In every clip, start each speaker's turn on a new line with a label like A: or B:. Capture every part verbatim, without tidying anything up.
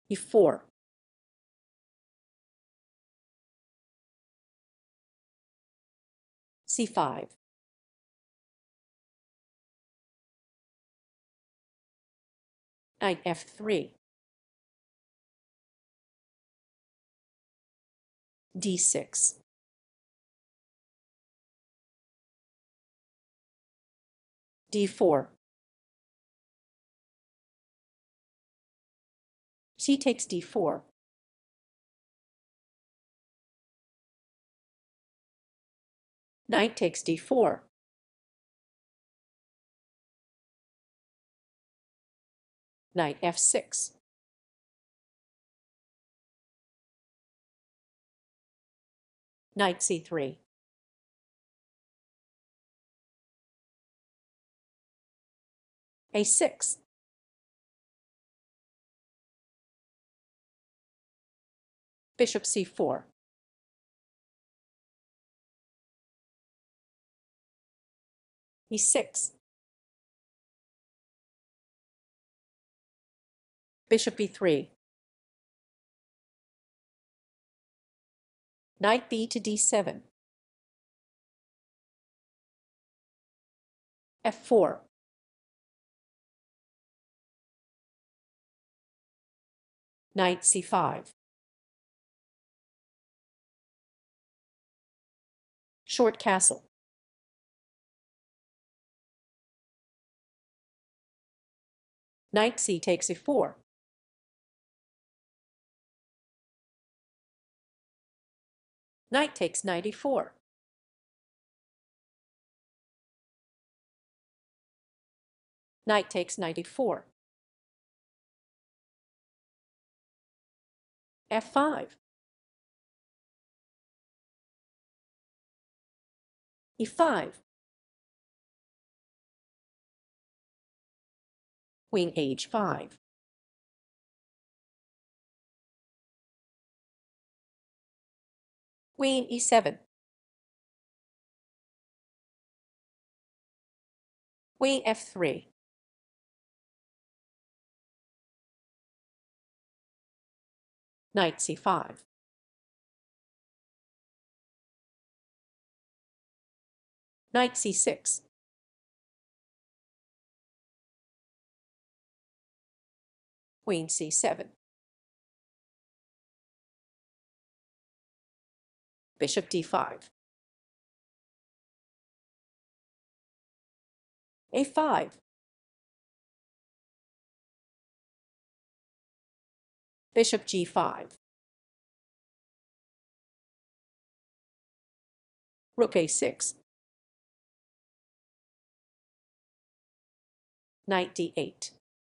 A: e four, c five, knight f three, d six, d four, c takes d four, knight takes d four, knight f six, knight c three, a six, bishop c four, e six, bishop e three, knight b to d seven, f four, knight c five, short castle, knight c takes e four, knight takes knight e four, knight takes knight e four, f five, e five, queen h five, queen e seven, queen f three, knight c five, knight c six, queen c seven, bishop d five, a five, bishop g five, rook a six, knight d eight,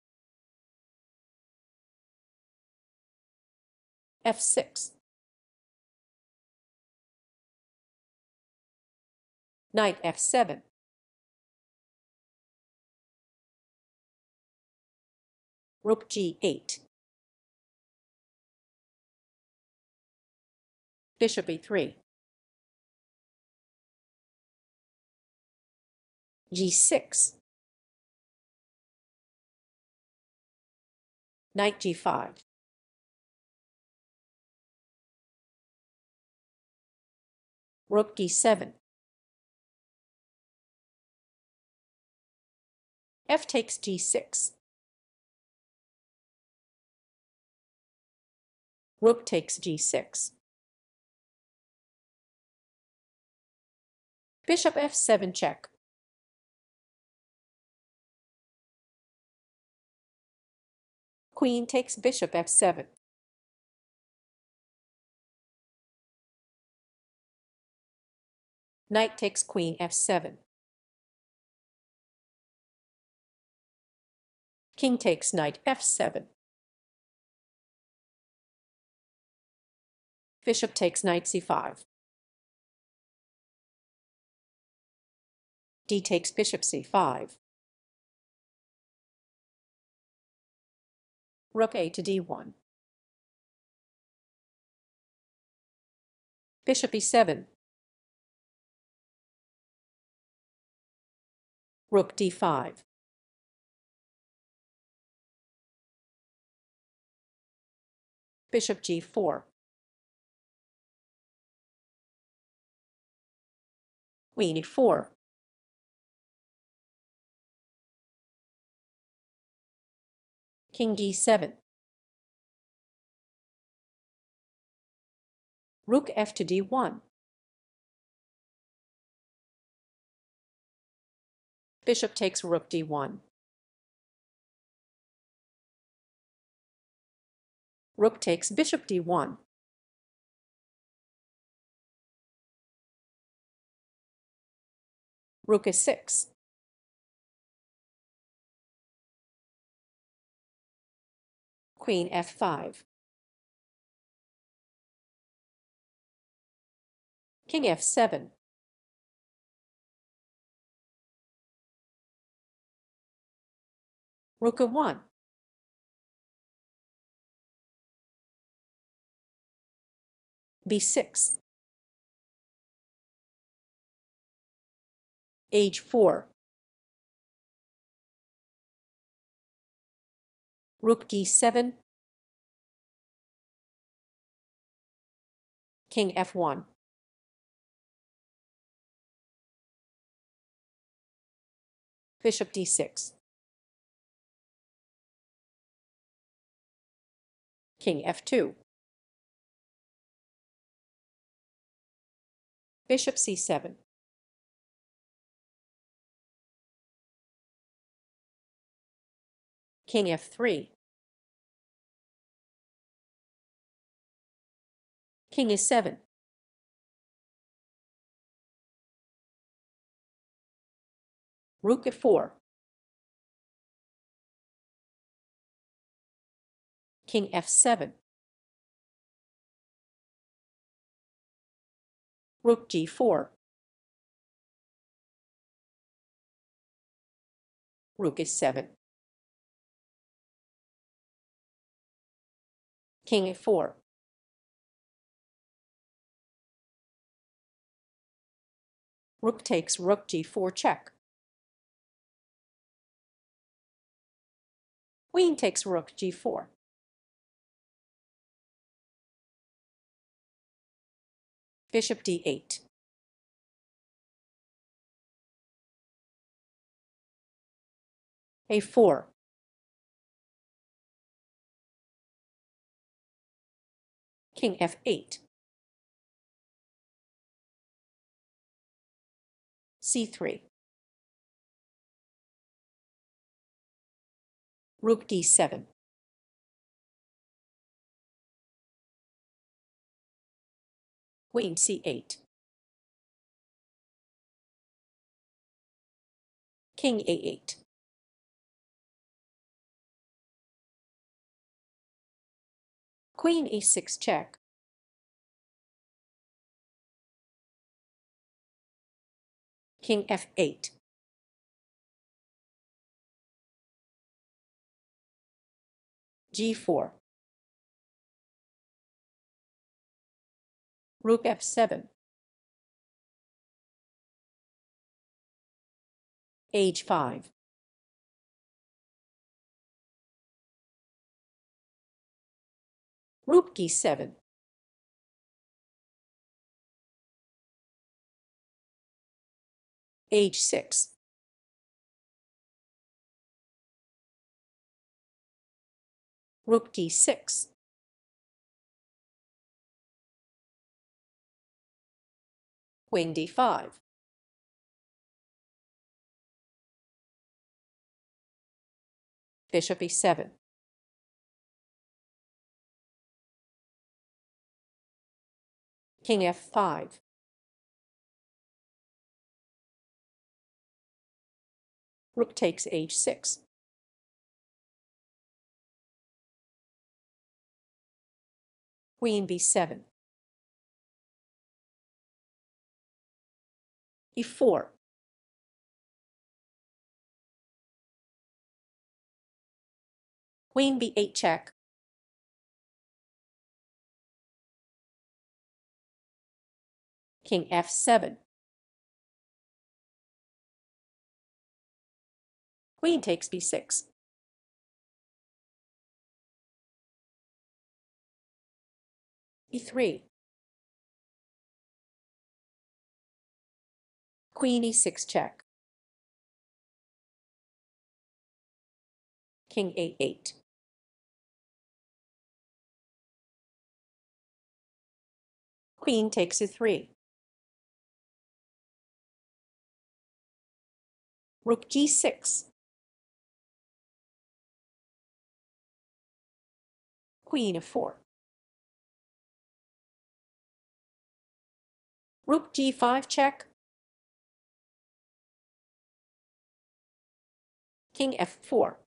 A: f six, knight f seven, rook g eight, bishop e three, g six, knight g five, rook d seven, f takes g six, rook takes g six, bishop f seven check, queen takes bishop f seven, knight takes queen f seven, king takes knight f seven, bishop takes knight c five, d takes bishop c five, rook a to d one, bishop e seven, rook d five, Bishop g four. Queen e four. King d seven. Rook f to d one. Bishop takes rook d one. Rook takes bishop d one. Rook e six. Queen f five. King f seven. Rook e one. b six. h four. Rook d seven. King f one. Bishop d six. King f two. Bishop c seven. King f three. King e seven. Rook e four. King f seven. Rook g four. Rook e seven. King e four. Rook takes rook g four check. Queen takes rook g four. Bishop d eight. a four. King f eight. c three. Rook d seven. Queen c eight. King a eight. Queen e six check. King f eight. g four. Rook f seven. h five. Rook d seven. h six. Rook d six. Queen d five. Bishop e seven. King f five. Rook takes h six. Queen b seven. e four. Queen b eight check. King f seven. Queen takes b six. e three, queen e six check, king a eight, queen takes e three, rook g six, queen f four, rook g five check, king f four,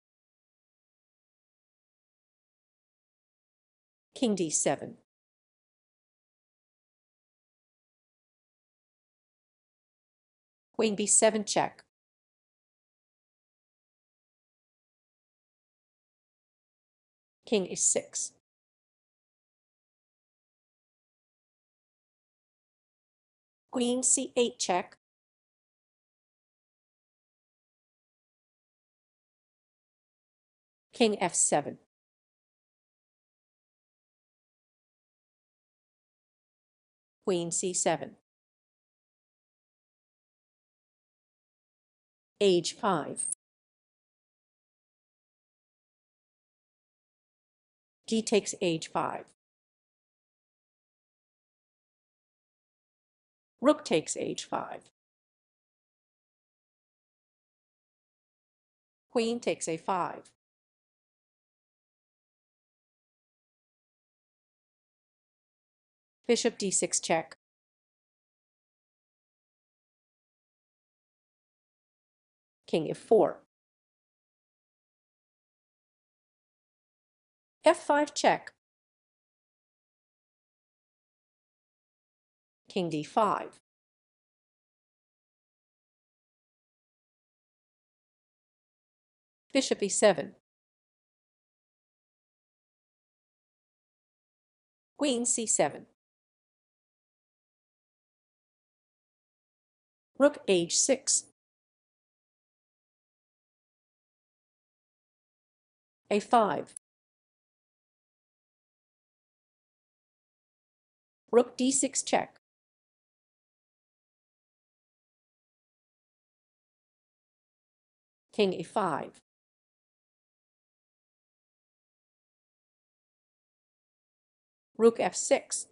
A: king d seven, queen b seven check, king e six, queen c eight check, king f seven, queen c seven, h five, g takes h five, rook takes h five, queen takes a five, bishop d six check, king f four, f five check, king d five, bishop e seven, queen c seven, rook h six, a five, rook d six check, king e five, rook f six,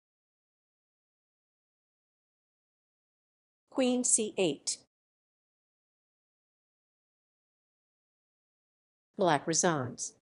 A: queen c eight. Black resigns.